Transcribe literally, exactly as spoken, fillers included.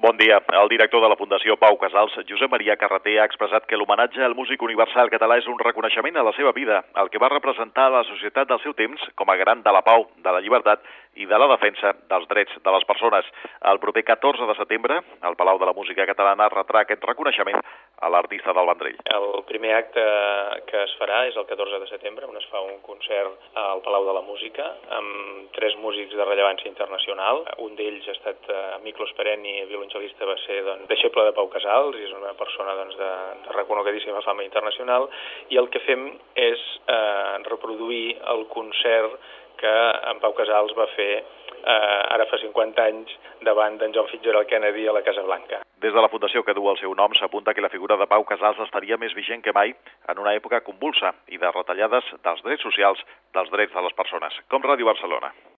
Bon dia. El director de la Fundació Pau Casals, Josep Maria Carreter, ha expressat que l'homenatge al músic universal català és un reconeixement a la seva vida, el que va representar a la societat del seu temps com a garant de la pau, de la llibertat i de la defensa dels drets de les persones. El proper catorze de setembre, el Palau de la Música Catalana retrà aquest reconeixement a l'artista del Vendrell. El primer acte que es farà és el catorze de setembre, on es fa un concert al Palau de la Música amb tres músics de rellevància internacional. Un d'ells ha estat Miklos Perenni, violoncel·lista, va ser doncs, deixeble de Pau Casals, i és una persona doncs, de, de reconegudíssima fama internacional, i el que fem és eh, reproduir el concert que en Pau Casals va fer eh, ara fa cinquanta anys davant d'en John Fitzgerald Kennedy a la Casa Blanca. Des de la fundació que du el seu nom s'apunta que la figura de Pau Casals estaria més vigent que mai en una època convulsa i de retallades dels drets socials, dels drets de les persones. Com Ràdio Barcelona.